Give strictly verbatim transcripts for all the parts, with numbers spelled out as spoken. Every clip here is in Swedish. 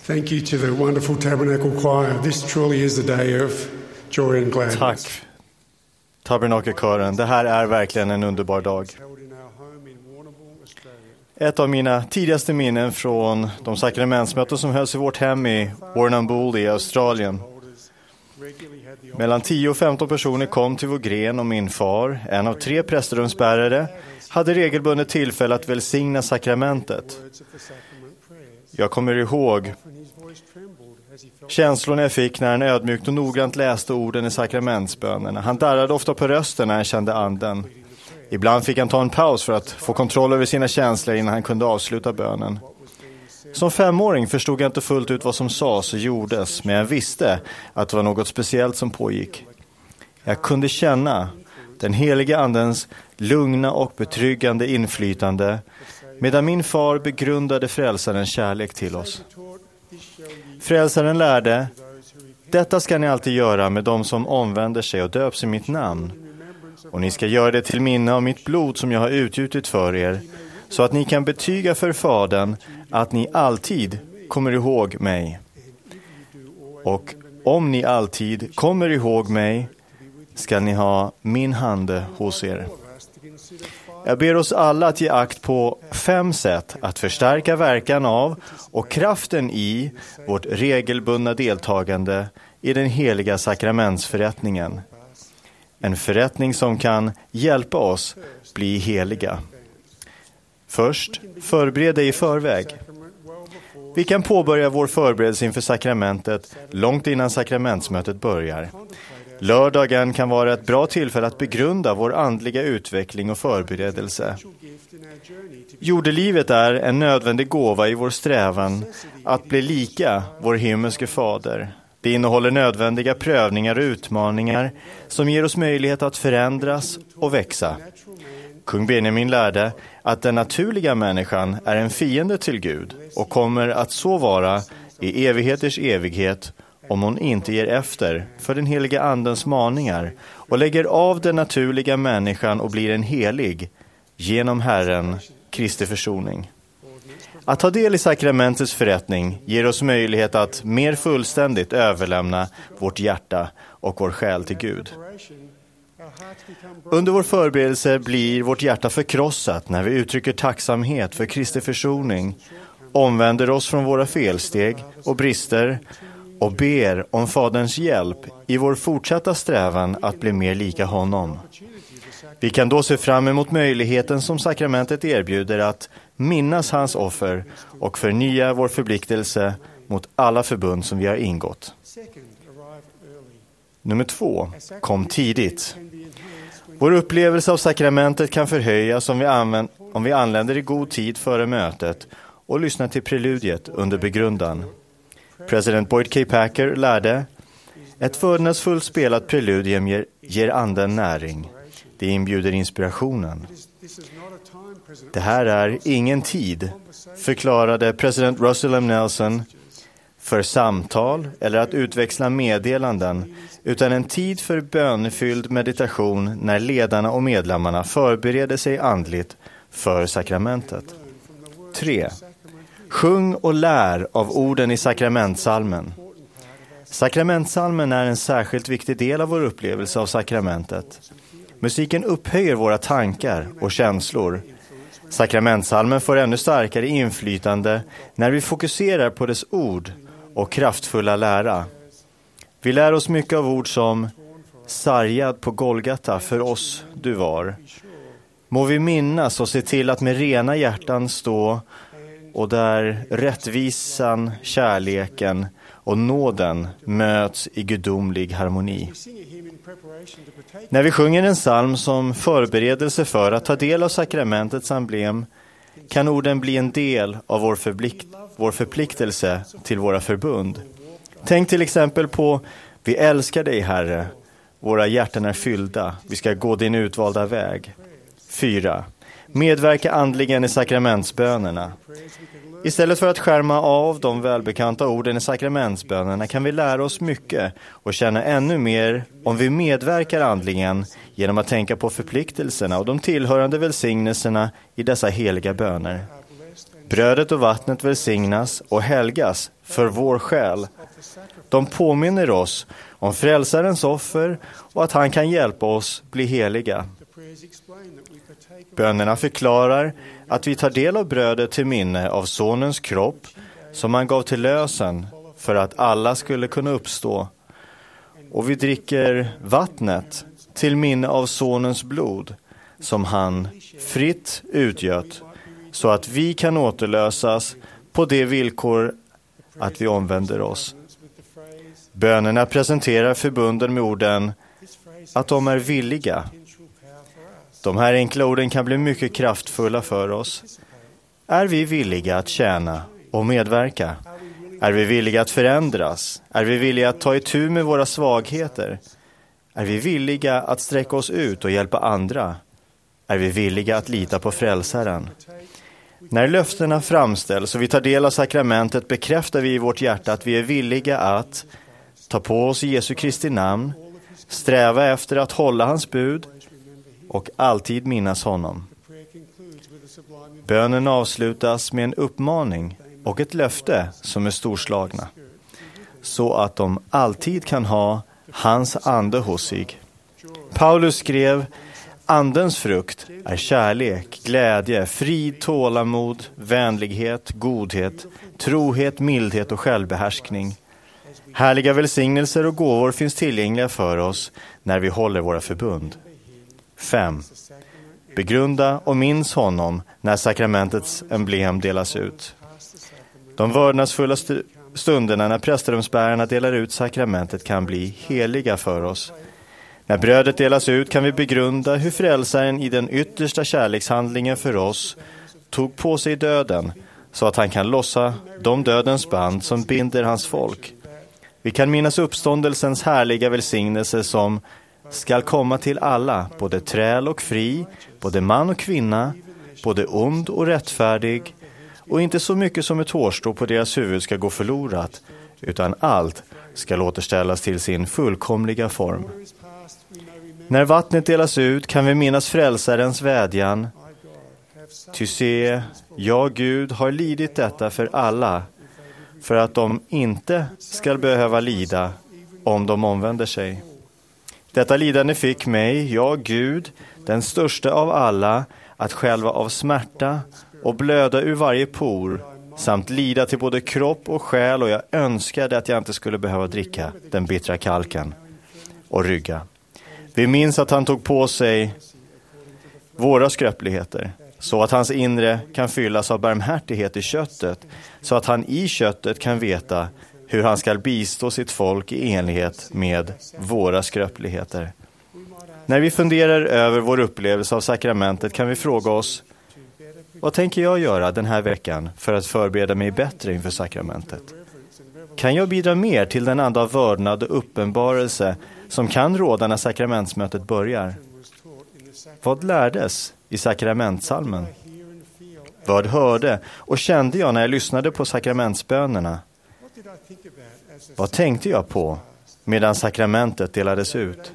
Thank you to the wonderful Tabernacle Choir. This truly is the day of joy and gladness. Tack, Tabernakelkören. Det här är verkligen en underbar dag. Ett av mina tidigaste minnen från de sakramentsmöten som hölls i vårt hem i Warrnambool i Australien. Mellan tio och femton personer kom till vår gren och min far, en av tre prästrumsbärare, hade regelbundet tillfälle att välsigna sakramentet. Jag kommer ihåg känslorna jag fick när han ödmjukt och noggrant läste orden i sakramentsbönerna. Han darrade ofta på rösten när han kände anden. Ibland fick han ta en paus för att få kontroll över sina känslor innan han kunde avsluta bönen. Som femåring förstod jag inte fullt ut vad som sades och gjordes, men jag visste att det var något speciellt som pågick. Jag kunde känna den heliga andens lugna och betryggande inflytande medan min far begrundade frälsarens kärlek till oss. Frälsaren lärde: detta ska ni alltid göra med dem som omvänder sig och döps i mitt namn. Och ni ska göra det till minne av mitt blod som jag har utgjutit för er, så att ni kan betyga för Fadern att ni alltid kommer ihåg mig. Och om ni alltid kommer ihåg mig ska ni ha min hand hos er. Jag ber oss alla att ge akt på fem sätt att förstärka verkan av och kraften i vårt regelbundna deltagande i den heliga sakramentsförrättningen. En förrättning som kan hjälpa oss bli heliga. Först, förbered dig i förväg. Vi kan påbörja vår förberedelse inför sakramentet långt innan sakramentsmötet börjar. Lördagen kan vara ett bra tillfälle att begrunda vår andliga utveckling och förberedelse. Jordelivet är en nödvändig gåva i vår strävan att bli lika vår himmelske fader. Det innehåller nödvändiga prövningar och utmaningar som ger oss möjlighet att förändras och växa. Kung Benjamin lärde att den naturliga människan är en fiende till Gud och kommer att så vara i evigheters evighet om hon inte ger efter för den heliga andens maningar och lägger av den naturliga människan och blir en helig genom Herren Kristi försoning. Att ta del i sakramentets förrättning ger oss möjlighet att mer fullständigt överlämna vårt hjärta och vår själ till Gud. Under vår förberedelse blir vårt hjärta förkrossat när vi uttrycker tacksamhet för Kristi försoning, omvänder oss från våra felsteg och brister och ber om Faderns hjälp i vår fortsatta strävan att bli mer lika honom. Vi kan då se fram emot möjligheten som sakramentet erbjuder att minnas hans offer och förnya vår förpliktelse mot alla förbund som vi har ingått. Nummer två. Kom tidigt. Vår upplevelse av sakramentet kan förhöjas om vi, använder, om vi anländer i god tid före mötet och lyssnar till preludiet under begrundan. President Boyd K. Packer lärde: ett förnäsfullt spelat preludium ger, ger anden näring. Det inbjuder inspirationen. Det här är ingen tid, förklarade president Russell M. Nelson, för samtal eller att utväxla meddelanden, utan en tid för bönefylld meditation när ledarna och medlemmarna förbereder sig andligt för sakramentet. tre. Sjung och lär av orden i sakramentsalmen. Sakramentsalmen är en särskilt viktig del av vår upplevelse av sakramentet. Musiken upphöjer våra tankar och känslor. Sakramentsalmen får ännu starkare inflytande när vi fokuserar på dess ord och kraftfulla lära. Vi lär oss mycket av ord som sargad på Golgata för oss du var. Må vi minnas och se till att med rena hjärtan stå och där rättvisan, kärleken och nåden möts i gudomlig harmoni. När vi sjunger en psalm som förberedelse för att ta del av sakramentets emblem kan orden bli en del av vår, förplikt, vår förpliktelse till våra förbund. Tänk till exempel på: vi älskar dig, Herre. Våra hjärtan är fyllda. Vi ska gå din utvalda väg. fyra. Medverka andligen i sakramentsbönerna. Istället för att skärma av de välbekanta orden i sakramentsbönerna kan vi lära oss mycket och känna ännu mer om vi medverkar andligen genom att tänka på förpliktelserna och de tillhörande välsignelserna i dessa heliga böner. Brödet och vattnet välsignas och helgas för vår själ. De påminner oss om frälsarens offer och att han kan hjälpa oss bli heliga. Bönerna förklarar att vi tar del av brödet till minne av sonens kropp som han gav till lösen för att alla skulle kunna uppstå. Och vi dricker vattnet till minne av sonens blod som han fritt utgöt så att vi kan återlösas på det villkor att vi omvänder oss. Bönerna presenterar förbunden med orden att de är villiga. De här enkla orden kan bli mycket kraftfulla för oss. Är vi villiga att tjäna och medverka? Är vi villiga att förändras? Är vi villiga att ta itu med våra svagheter? Är vi villiga att sträcka oss ut och hjälpa andra? Är vi villiga att lita på frälsaren? När löftena framställs och vi tar del av sakramentet bekräftar vi i vårt hjärta att vi är villiga att ta på oss Jesu Kristi namn, sträva efter att hålla hans bud och alltid minnas honom. Bönen avslutas med en uppmaning och ett löfte som är storslagna, så att de alltid kan ha hans ande hos sig. Paulus skrev: Andens frukt är kärlek, glädje, frid, tålamod, vänlighet, godhet, trohet, mildhet och självbehärskning. Härliga välsignelser och gåvor finns tillgängliga för oss när vi håller våra förbund. fem. Begrunda och minns honom när sakramentets emblem delas ut. De vördnadsfulla st- stunderna när prästrumsbärarna delar ut sakramentet kan bli heliga för oss. När brödet delas ut kan vi begrunda hur frälsaren i den yttersta kärlekshandlingen för oss tog på sig döden så att han kan lossa de dödens band som binder hans folk. Vi kan minnas uppståndelsens härliga välsignelse som skall komma till alla, både träl och fri, både man och kvinna, både ond och rättfärdig, och inte så mycket som ett hårstrå på deras huvud ska gå förlorat, utan allt ska återställas till sin fullkomliga form. När vattnet delas ut kan vi minnas frälsarens vädjan: Ty se, jag Gud har lidit detta för alla, för att de inte ska behöva lida om de omvänder sig. Detta lidande fick mig, jag Gud, den största av alla, att själva av smärta och blöda ur varje por, samt lida till både kropp och själ, och jag önskade att jag inte skulle behöva dricka den bittra kalken och rygga. Vi minns att han tog på sig våra skröpligheter, så att hans inre kan fyllas av barmhärtighet i köttet, så att han i köttet kan veta hur han ska bistå sitt folk i enlighet med våra skröpligheter. När vi funderar över vår upplevelse av sakramentet kan vi fråga oss: vad tänker jag göra den här veckan för att förbereda mig bättre inför sakramentet? Kan jag bidra mer till den anda av vördnad och uppenbarelse som kan råda när sakramentsmötet börjar? Vad lärdes i sakramentssalmen? Vad hörde och kände jag när jag lyssnade på sakramentsbönerna? Vad tänkte jag på medan sakramentet delades ut?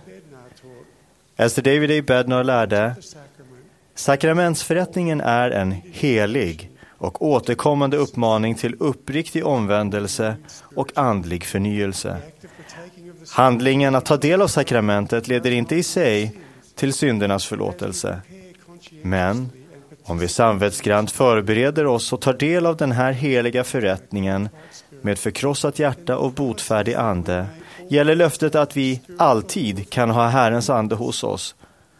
Ester David A. Bednar lärde: sakramentsförrättningen är en helig och återkommande uppmaning till uppriktig omvändelse och andlig förnyelse. Handlingen att ta del av sakramentet leder inte i sig till syndernas förlåtelse. Men om vi samvetsgrant förbereder oss och tar del av den här heliga förrättningen med förkrossat hjärta och botfärdig ande, gäller löftet att vi alltid kan ha Herrens ande hos oss.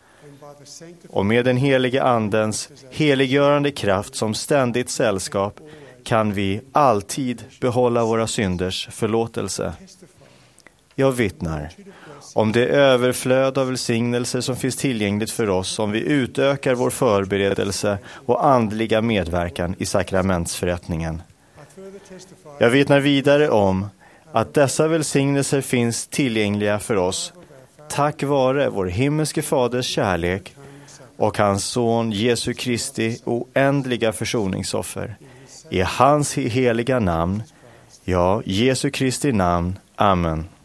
Och med den heliga andens heliggörande kraft som ständigt sällskap kan vi alltid behålla våra synders förlåtelse. Jag vittnar om det överflöd av välsignelser som finns tillgängligt för oss om vi utökar vår förberedelse och andliga medverkan i sakramentsförrättningen. Jag vittnar vidare om att dessa välsignelser finns tillgängliga för oss tack vare vår himmelske faders kärlek och hans son Jesu Kristi oändliga försoningsoffer. I hans heliga namn, ja, Jesu Kristi namn. Amen.